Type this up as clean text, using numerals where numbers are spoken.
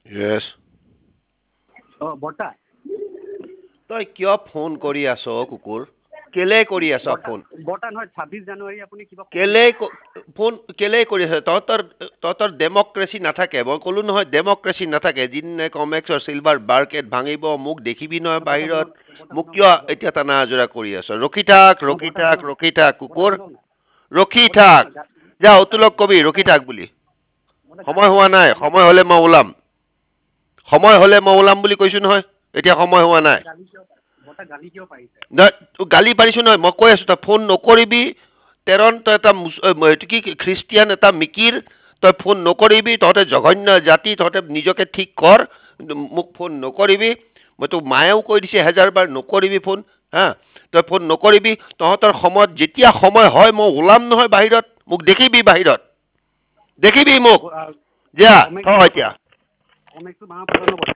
Yes. বৰ্তা তই কিয় ফোন কৰি আছ কুকুৰ কেলে কৰি আছ ফোন বৰ্তা নহয় 26 জানুৱাৰী আপুনি কিবা ফোন কেলে কৰি আছ তহঁতৰ ডেমক্ৰেচি নাথাকে মই ক'লো নহয় ডেমক্ৰেচি নাথাকে যিদিনে কমেক্সৰ চিলভাৰ বাৰ্কেট ভাঙিব মোক দেখিবি নহয় বাহিৰত মোক কিয় এতিয়া টানা আজোৰা কৰি আছ ৰখি থাক কুকুৰ ৰখি থাক যা অতুলক কবি ৰখি থাক বুলি সময় হোৱা নাই সময় হ'লে মই ওলাম বুলি কৈছো নহয় এতিয়া সময় হোৱা নাই গালি পাৰিছো নহয় মই কৈ আছো তই ফোন নকৰিবি তেৰণ তই এটা এইটো কি খ্ৰীষ্টিয়ান এটা মিকিৰ তই ফোন নকৰিবি তহঁতে জঘন্য জাতি তহঁতে নিজকে ঠিক কৰ মোক ফোন নকৰিবি মই তোক মায়েও কৈ দিছে 1000 বাৰ নকৰিবি ফোন হা তই ফোন নকৰিবি তহঁতৰ সময়ত যেতিয়া সময় হয় মই ওলাম নহয় বাহিৰত মোক দেখিবি বাহিৰত দেখিবি মোক যা থ এতিয়া